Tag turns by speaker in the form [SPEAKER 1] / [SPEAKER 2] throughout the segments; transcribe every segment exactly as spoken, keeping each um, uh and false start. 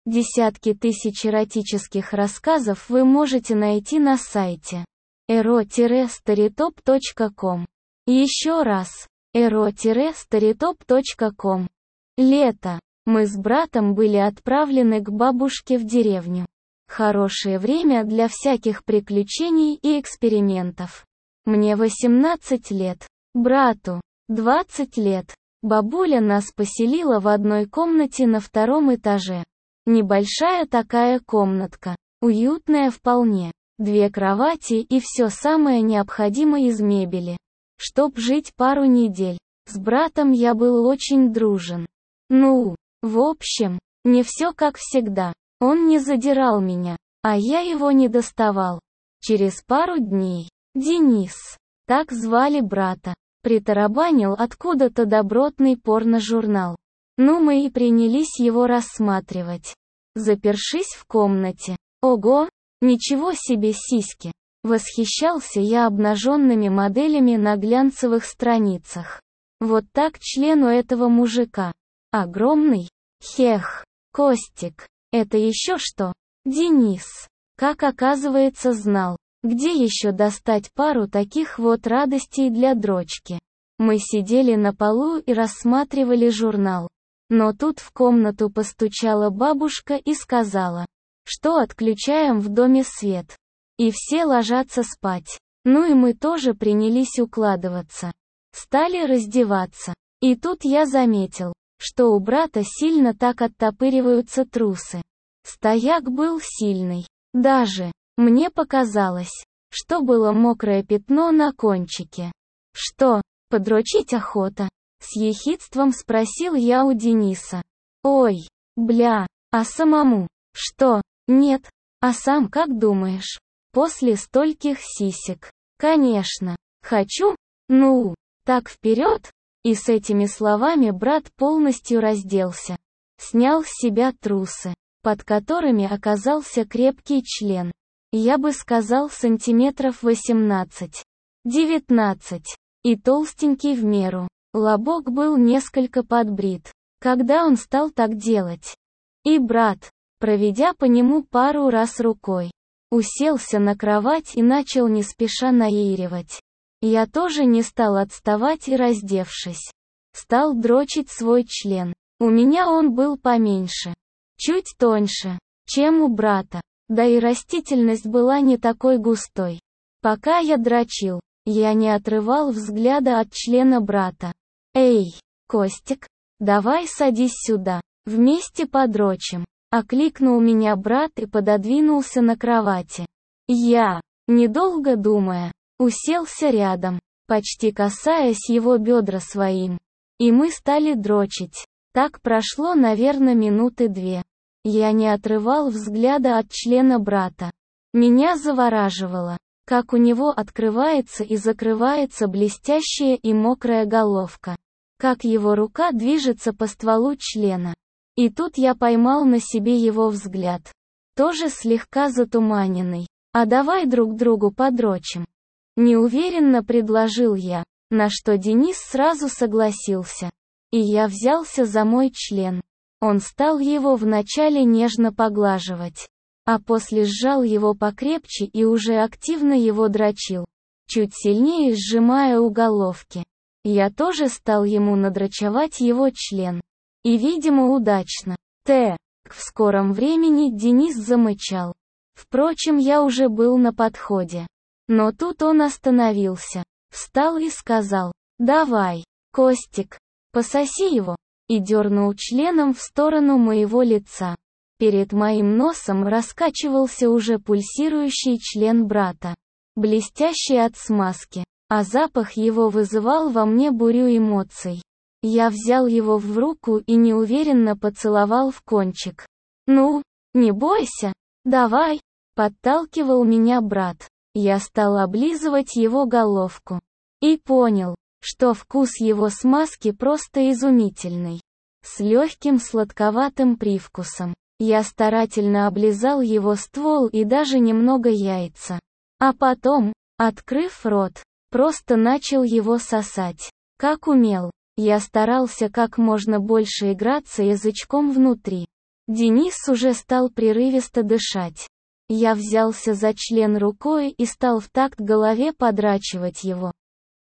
[SPEAKER 1] Десятки тысяч эротических рассказов вы можете найти на сайте эро старитоп точка ком. Еще раз, эро старитоп точка ком. Лето. Мы с братом были отправлены к бабушке в деревню. Хорошее время для всяких приключений и экспериментов. Мне восемнадцать лет, брату двадцать лет. Бабуля нас поселила в одной комнате на втором этаже. Небольшая такая комнатка, уютная вполне, две кровати и все самое необходимое из мебели. Чтоб жить пару недель, с братом я был очень дружен. Ну, в общем, не все как всегда, он не задирал меня, а я его не доставал. Через пару дней, Денис, так звали брата, притарабанил откуда-то добротный порно-журнал. Ну мы и принялись его рассматривать. Запершись в комнате. Ого, ничего себе сиськи. Восхищался я обнаженными моделями на глянцевых страницах. Вот так член у этого мужика. Огромный. Хех. Костик. Это еще что? Денис. Как оказывается знал. Где еще достать пару таких вот радостей для дрочки? Мы сидели на полу и рассматривали журнал. Но тут в комнату постучала бабушка и сказала, что отключаем в доме свет. И все ложатся спать. Ну и мы тоже принялись укладываться. Стали раздеваться. И тут я заметил, что у брата сильно так оттопыриваются трусы. Стояк был сильный. Даже, мне показалось, что было мокрое пятно на кончике. Что, подрочить охота? С ехидством спросил я у Дениса. Ой, бля, а самому? Что? Нет. А сам как думаешь? После стольких сисек. Конечно. Хочу? Ну, так вперед? И с этими словами брат полностью разделся. Снял с себя трусы, под которыми оказался крепкий член. Я бы сказал сантиметров восемнадцать. девятнадцать. И толстенький в меру. Лобок был несколько подбрит, когда он стал так делать. И брат, проведя по нему пару раз рукой, уселся на кровать и начал не спеша наиривать. Я тоже не стал отставать и, раздевшись, стал дрочить свой член. У меня он был поменьше, чуть тоньше, чем у брата, да и растительность была не такой густой. Пока я дрочил, я не отрывал взгляда от члена брата. «Эй, Костик, давай садись сюда, вместе подрочим», — окликнул меня брат и пододвинулся на кровати. Я, недолго думая, уселся рядом, почти касаясь его бедра своим. И мы стали дрочить. Так прошло, наверное, минуты две. Я не отрывал взгляда от члена брата. Меня завораживало, как у него открывается и закрывается блестящая и мокрая головка, как его рука движется по стволу члена. И тут я поймал на себе его взгляд, тоже слегка затуманенный. «А давай друг другу подрочим», — неуверенно предложил я, на что Денис сразу согласился. И я взялся за мой член. Он стал его вначале нежно поглаживать, а после сжал его покрепче и уже активно его дрочил, чуть сильнее сжимая уголовки. Я тоже стал ему надрочевать его член. И, видимо, удачно. Т. В скором времени Денис замычал. Впрочем, я уже был на подходе. Но тут он остановился, встал и сказал: «Давай, Костик, пососи его», и дернул членом в сторону моего лица. Перед моим носом раскачивался уже пульсирующий член брата, блестящий от смазки, а запах его вызывал во мне бурю эмоций. Я взял его в руку и неуверенно поцеловал в кончик. «Ну, не бойся, давай», — подталкивал меня брат. Я стал облизывать его головку. И понял, что вкус его смазки просто изумительный. С легким сладковатым привкусом. Я старательно облизал его ствол и даже немного яйца. А потом, открыв рот, просто начал его сосать. Как умел. Я старался как можно больше играться язычком внутри. Денис уже стал прерывисто дышать. Я взялся за член рукой и стал в такт голове подрачивать его.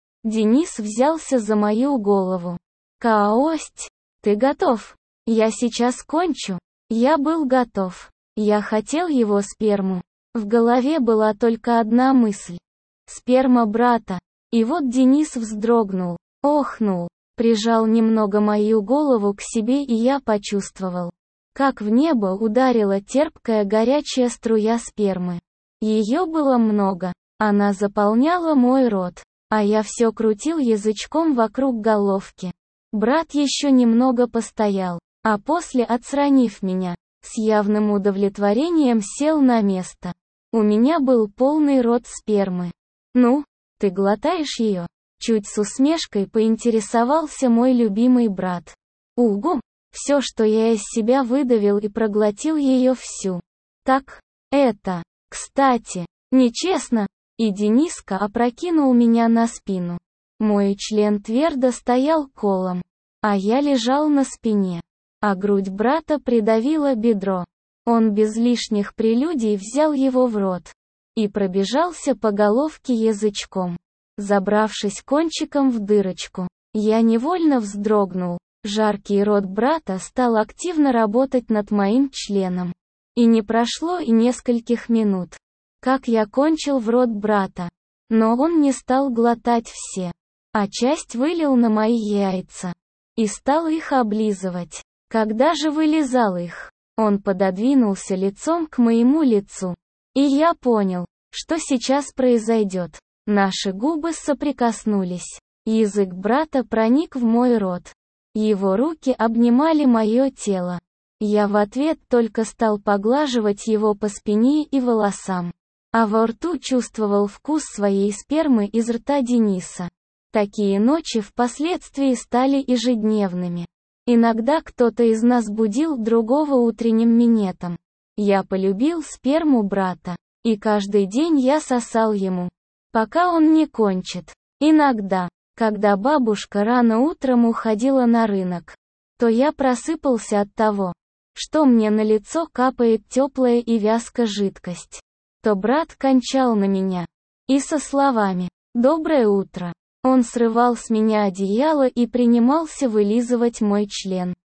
[SPEAKER 1] Денис взялся за мою голову. «Кость, ты готов? Я сейчас кончу». Я был готов. Я хотел его сперму. В голове была только одна мысль. Сперма брата. И вот Денис вздрогнул, охнул, прижал немного мою голову к себе, и я почувствовал, как в небо ударила терпкая горячая струя спермы. Ее было много. Она заполняла мой рот, а я все крутил язычком вокруг головки. Брат еще немного постоял, а после, отстранив меня, с явным удовлетворением сел на место. У меня был полный рот спермы. «Ну, ты глотаешь ее?» Чуть с усмешкой поинтересовался мой любимый брат. «Угу!» Все, что я из себя выдавил, и проглотил ее всю. «Так, это, кстати, нечестно!» И Дениска опрокинул меня на спину. Мой член твердо стоял колом, а я лежал на спине, а грудь брата придавила бедро. Он без лишних прелюдий взял его в рот и пробежался по головке язычком, забравшись кончиком в дырочку. Я невольно вздрогнул. Жаркий рот брата стал активно работать над моим членом. И не прошло и нескольких минут, как я кончил в рот брата. Но он не стал глотать все, а часть вылил на мои яйца и стал их облизывать. Когда же вылизал их, он пододвинулся лицом к моему лицу. И я понял, что сейчас произойдет. Наши губы соприкоснулись. Язык брата проник в мой рот. Его руки обнимали мое тело. Я в ответ только стал поглаживать его по спине и волосам. А во рту чувствовал вкус своей спермы из рта Дениса. Такие ночи впоследствии стали ежедневными. Иногда кто-то из нас будил другого утренним минетом. Я полюбил сперму брата, и каждый день я сосал ему, пока он не кончит. Иногда, когда бабушка рано утром уходила на рынок, то я просыпался от того, что мне на лицо капает теплая и вязкая жидкость. То брат кончал на меня. И со словами «Доброе утро» он срывал с меня одеяло и принимался вылизывать мой член.